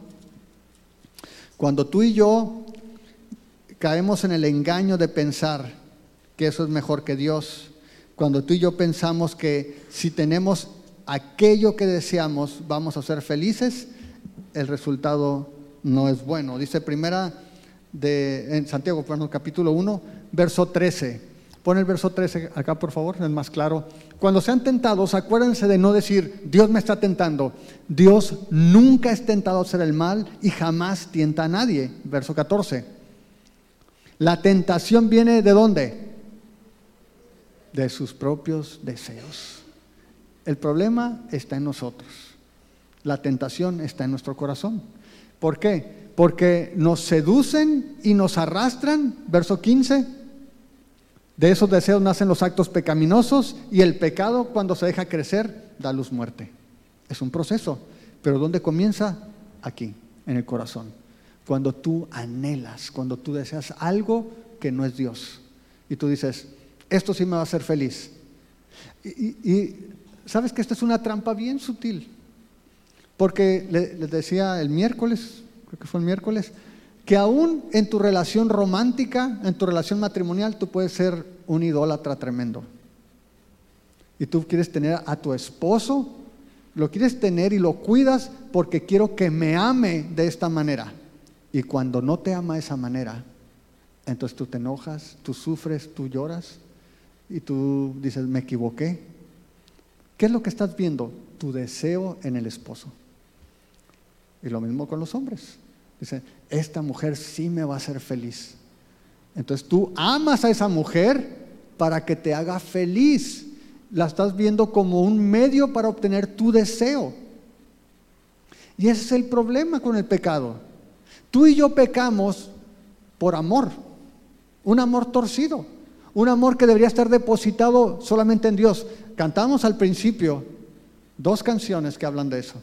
[SPEAKER 1] Cuando tú y yo caemos en el engaño de pensar que eso es mejor que Dios, cuando tú y yo pensamos que si tenemos aquello que deseamos vamos a ser felices, el resultado no es bueno. Dice primera de en Santiago, perdón, capítulo uno, verso trece. Pon el verso trece acá, por favor, es más claro. Cuando sean tentados, acuérdense de no decir, Dios me está tentando. Dios nunca es tentado a hacer el mal y jamás tienta a nadie. Verso catorce. La tentación viene ¿de dónde? De sus propios deseos. El problema está en nosotros. La tentación está en nuestro corazón. ¿Por qué? Porque nos seducen y nos arrastran. Verso quince. De esos deseos nacen los actos pecaminosos y el pecado, cuando se deja crecer, da luz muerte. Es un proceso, pero ¿dónde comienza? Aquí, en el corazón. Cuando tú anhelas, cuando tú deseas algo que no es Dios y tú dices, esto sí me va a hacer feliz. Y, y, y sabes que esta es una trampa bien sutil, porque les le decía el miércoles, creo que fue el miércoles, que aún en tu relación romántica, en tu relación matrimonial, tú puedes ser un idólatra tremendo. Y tú quieres tener a tu esposo, lo quieres tener y lo cuidas porque quiero que me ame de esta manera. Y cuando no te ama de esa manera, entonces tú te enojas, tú sufres, tú lloras y tú dices, me equivoqué. ¿Qué es lo que estás viendo? Tu deseo en el esposo. Y lo mismo con los hombres. Dice, esta mujer sí me va a hacer feliz. Entonces tú amas a esa mujer para que te haga feliz. La estás viendo como un medio para obtener tu deseo. Y ese es el problema con el pecado. Tú y yo pecamos por amor. Un amor torcido. Un amor que debería estar depositado solamente en Dios. Cantamos al principio dos canciones que hablan de eso.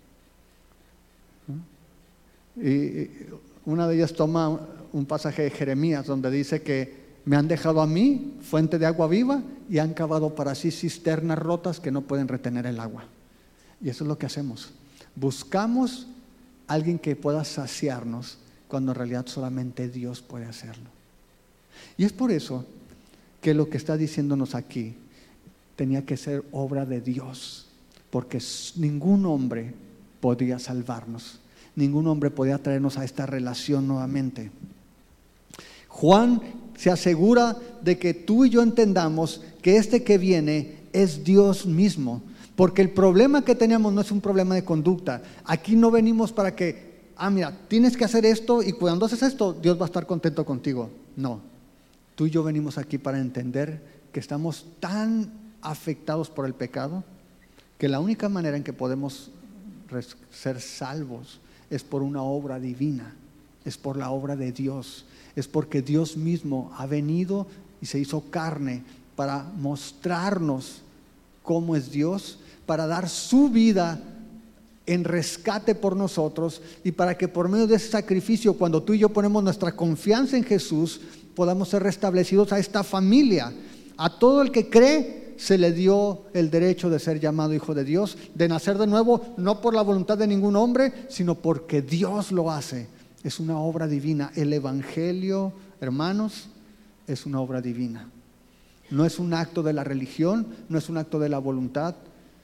[SPEAKER 1] Y una de ellas toma un pasaje de Jeremías donde dice que me han dejado a mí fuente de agua viva y han cavado para sí cisternas rotas que no pueden retener el agua. Y eso es lo que hacemos. Buscamos a alguien que pueda saciarnos cuando en realidad solamente Dios puede hacerlo. Y es por eso que lo que está diciéndonos aquí tenía que ser obra de Dios, porque ningún hombre podía salvarnos. Ningún hombre podía traernos a esta relación nuevamente. Juan se asegura de que tú y yo entendamos que este que viene es Dios mismo, porque el problema que tenemos no es un problema de conducta. Aquí no venimos para que, ah mira, tienes que hacer esto y cuando haces esto, Dios va a estar contento contigo. No, tú y yo venimos aquí para entender que estamos tan afectados por el pecado que la única manera en que podemos ser salvos es por una obra divina, es por la obra de Dios, es porque Dios mismo ha venido y se hizo carne para mostrarnos cómo es Dios, para dar su vida en rescate por nosotros y para que por medio de ese sacrificio, cuando tú y yo ponemos nuestra confianza en Jesús, podamos ser restablecidos a esta familia. A todo el que cree se le dio el derecho de ser llamado hijo de Dios, de nacer de nuevo, no por la voluntad de ningún hombre, sino porque Dios lo hace. Es una obra divina. El evangelio, hermanos, es una obra divina. No es un acto de la religión, no es un acto de la voluntad.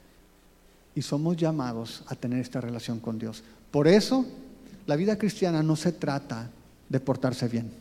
[SPEAKER 1] Y somos llamados a tener esta relación con Dios. Por eso, la vida cristiana no se trata de portarse bien.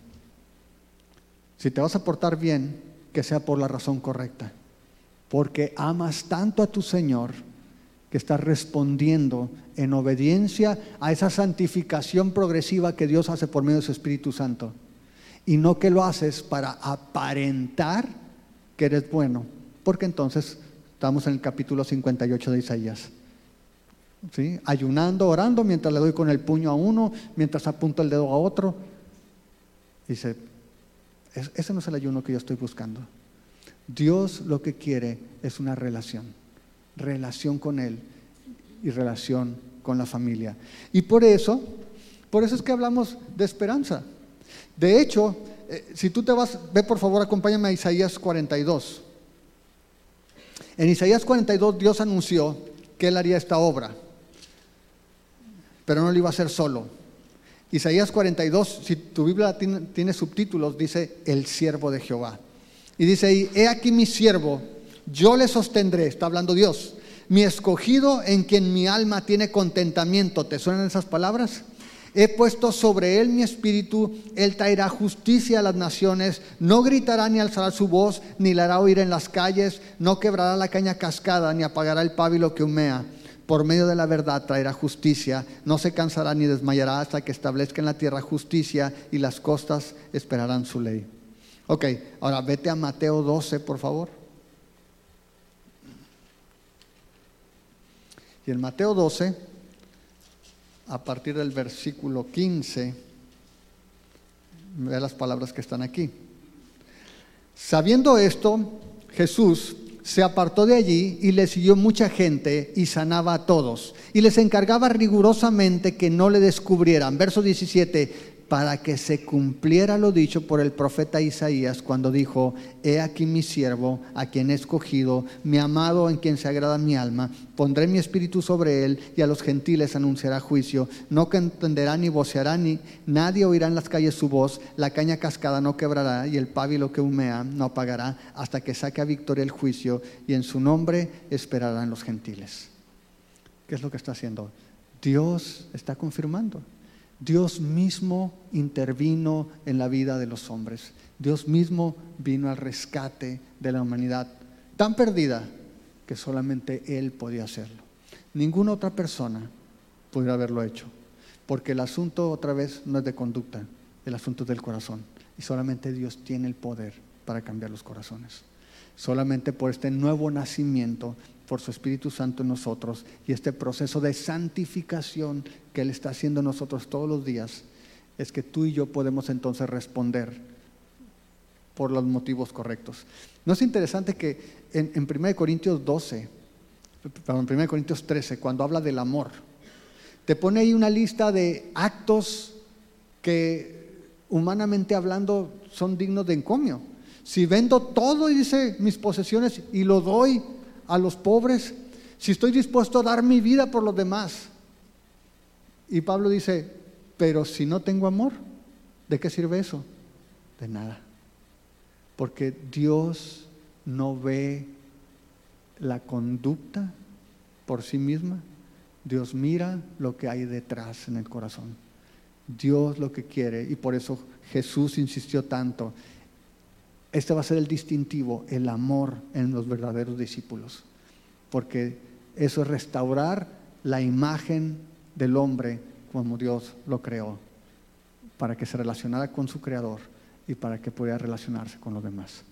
[SPEAKER 1] Si te vas a portar bien, que sea por la razón correcta. Porque amas tanto a tu Señor que estás respondiendo en obediencia a esa santificación progresiva que Dios hace por medio de su Espíritu Santo. Y no que lo haces para aparentar que eres bueno. Porque entonces estamos en el capítulo cincuenta y ocho de Isaías. ¿Sí? Ayunando, orando, mientras le doy con el puño a uno, mientras apunto el dedo a otro. Dice, ese no es el ayuno que yo estoy buscando. Dios lo que quiere es una relación. Relación con Él y relación con la familia. Y por eso, por eso es que hablamos de esperanza. De hecho, eh, si tú te vas, ve por favor, acompáñame a Isaías cuarenta y dos. En Isaías cuarenta y dos Dios anunció que Él haría esta obra, pero no lo iba a hacer solo. Isaías cuarenta y dos, si tu Biblia tiene, tiene subtítulos, dice el siervo de Jehová. Y dice ahí, he aquí mi siervo, yo le sostendré, está hablando Dios, mi escogido en quien mi alma tiene contentamiento. ¿Te suenan esas palabras? He puesto sobre él mi espíritu, él traerá justicia a las naciones, no gritará ni alzará su voz, ni la hará oír en las calles, no quebrará la caña cascada, ni apagará el pábilo que humea. Por medio de la verdad traerá justicia, no se cansará ni desmayará hasta que establezca en la tierra justicia y las costas esperarán su ley. Ok, ahora vete a Mateo doce, por favor. Y en Mateo doce, a partir del versículo quince, ve las palabras que están aquí. Sabiendo esto, Jesús se apartó de allí y le siguió mucha gente y sanaba a todos. Y les encargaba rigurosamente que no le descubrieran. Verso diecisiete, para que se cumpliera lo dicho por el profeta Isaías cuando dijo, he aquí mi siervo, a quien he escogido, mi amado en quien se agrada mi alma, pondré mi espíritu sobre él y a los gentiles anunciará juicio, no entenderá ni voceará, ni nadie oirá en las calles su voz, la caña cascada no quebrará y el pábilo que humea no apagará hasta que saque a victoria el juicio y en su nombre esperarán los gentiles. ¿Qué es lo que está haciendo? Dios está confirmando. Dios mismo intervino en la vida de los hombres. Dios mismo vino al rescate de la humanidad tan perdida que solamente Él podía hacerlo. Ninguna otra persona pudiera haberlo hecho, porque el asunto otra vez no es de conducta, el asunto es del corazón. Y solamente Dios tiene el poder para cambiar los corazones. Solamente por este nuevo nacimiento, por su Espíritu Santo en nosotros y este proceso de santificación que Él está haciendo en nosotros todos los días, es que tú y yo podemos entonces responder por los motivos correctos. ¿No es interesante que en, en primera Corintios doce, perdón, primera Corintios trece, cuando habla del amor, te pone ahí una lista de actos que humanamente hablando son dignos de encomio? Si vendo todo, y dice, mis posesiones y lo doy a los pobres, si estoy dispuesto a dar mi vida por los demás. Y Pablo dice, pero si no tengo amor, ¿de qué sirve eso? De nada. Porque Dios no ve la conducta por sí misma. Dios mira lo que hay detrás en el corazón. Dios lo que quiere, y por eso Jesús insistió tanto. Este va a ser el distintivo, el amor en los verdaderos discípulos, porque eso es restaurar la imagen del hombre como Dios lo creó, para que se relacionara con su Creador y para que pudiera relacionarse con los demás.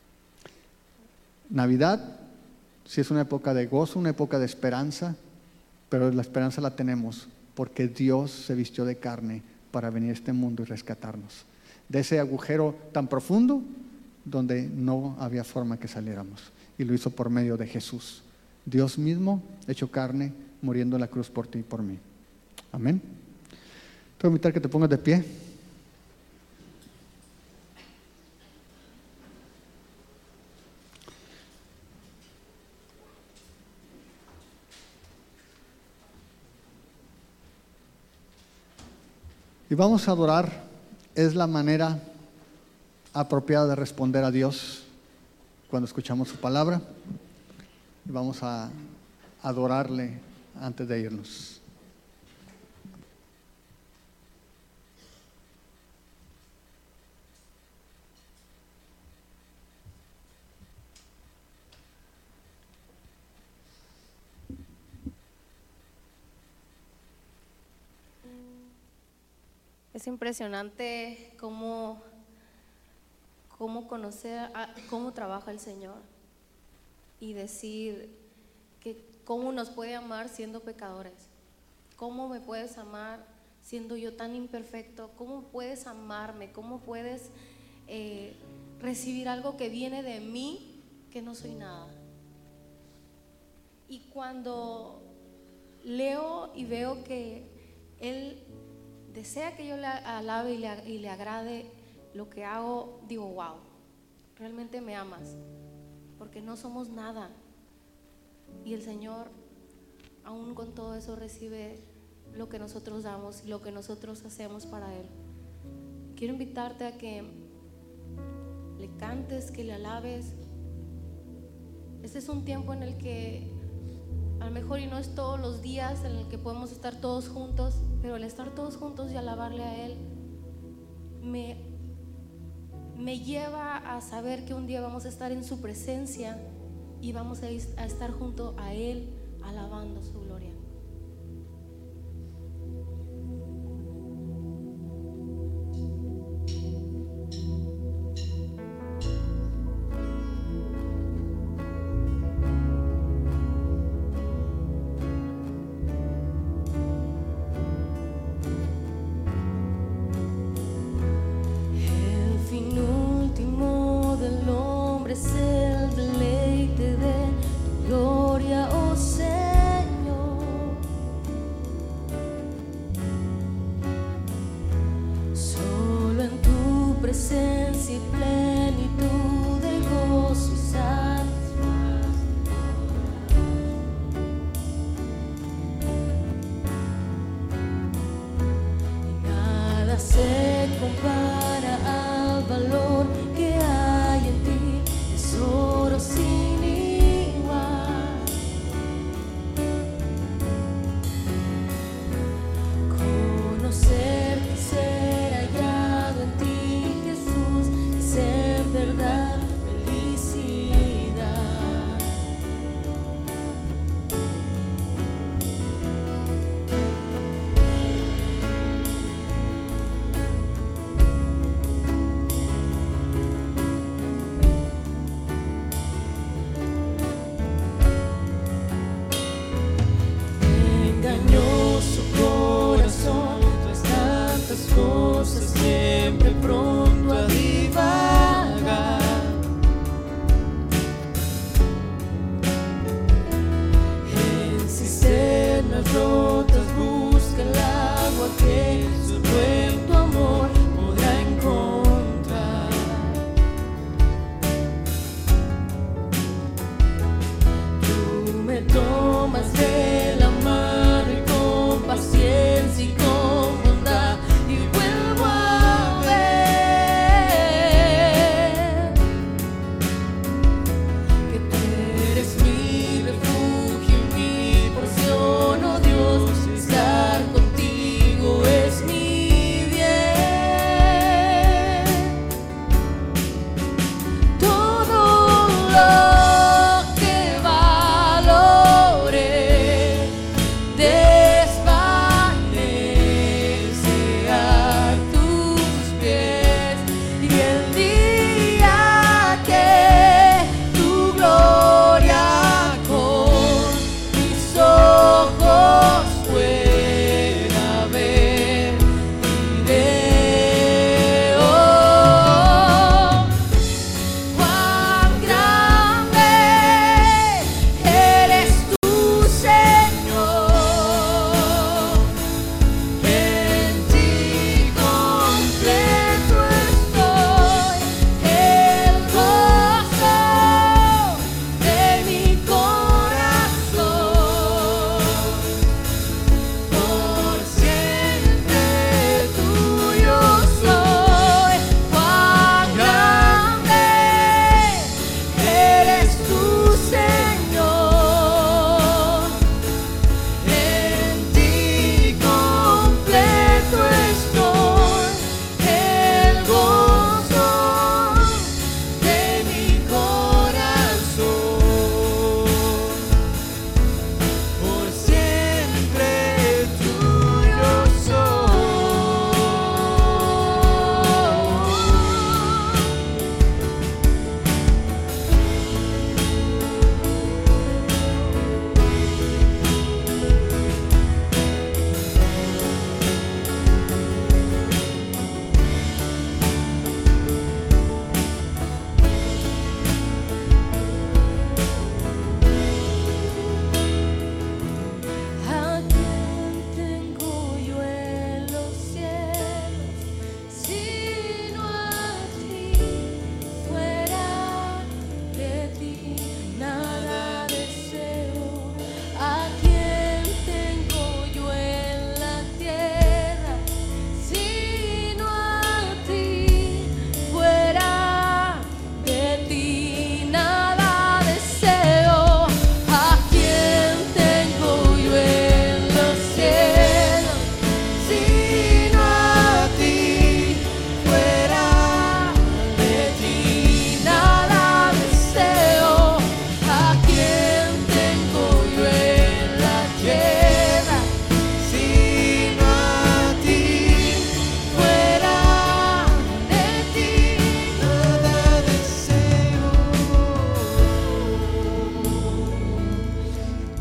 [SPEAKER 1] Navidad sí es una época de gozo, una época de esperanza, pero la esperanza la tenemos porque Dios se vistió de carne para venir a este mundo y rescatarnos de ese agujero tan profundo donde no había forma que saliéramos. Y lo hizo por medio de Jesús, Dios mismo hecho carne, muriendo en la cruz por ti y por mí. Amén. Te voy a invitar que te pongas de pie. Y vamos a adorar. Es la manera apropiada de responder a Dios cuando escuchamos su palabra. Y vamos a adorarle antes de irnos.
[SPEAKER 2] Es impresionante cómo, cómo conocer, a, cómo trabaja el Señor y decir que cómo nos puede amar siendo pecadores. ¿Cómo me puedes amar siendo yo tan imperfecto? ¿Cómo puedes amarme? ¿Cómo puedes eh, recibir algo que viene de mí, que no soy nada? Y cuando leo y veo que Él desea que yo le alabe y le, y le agrade lo que hago, digo, wow, realmente me amas, porque no somos nada. Y el Señor, aún con todo eso, recibe lo que nosotros damos y lo que nosotros hacemos para Él. Quiero invitarte a que le cantes, que le alabes. Este es un tiempo en el que a lo mejor y no es todos los días en el que podemos estar todos juntos, pero el estar todos juntos y alabarle a Él me, me lleva a saber que un día vamos a estar en su presencia y vamos a, a estar junto a Él alabando su gloria.
[SPEAKER 3] Es el deleite de tu gloria, oh Señor.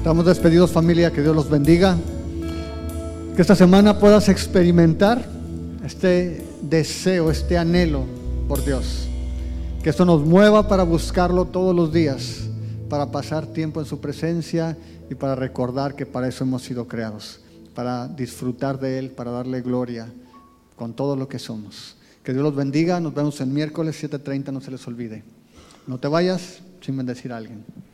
[SPEAKER 1] Estamos despedidos, familia, que Dios los bendiga. Que esta semana puedas experimentar este deseo, este anhelo por Dios. Que esto nos mueva para buscarlo todos los días, para pasar tiempo en su presencia y para recordar que para eso hemos sido creados, para disfrutar de Él, para darle gloria con todo lo que somos. Que Dios los bendiga. Nos vemos el miércoles siete treinta, no se les olvide. No te vayas sin bendecir a alguien.